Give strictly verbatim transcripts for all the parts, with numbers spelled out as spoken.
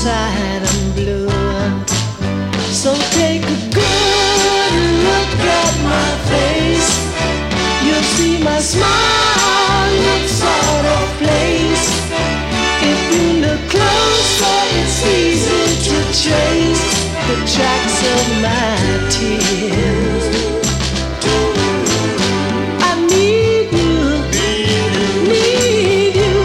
sad and blue. So take a good look at my face. You'll see my smile looks sort of place. If you look closer, it's easy to trace the tracks of my tears. I need you, need you.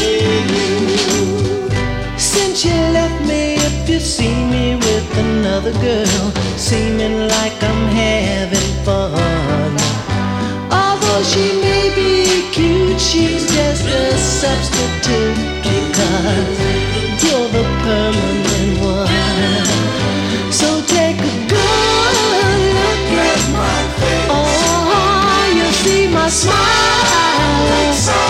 Since you left me, if you see me with another girl, seeming like I'm having fun. Although she may be cute, she's just a substitute, because you're the permanent one. So take a good look at my face. Oh, you see my smile.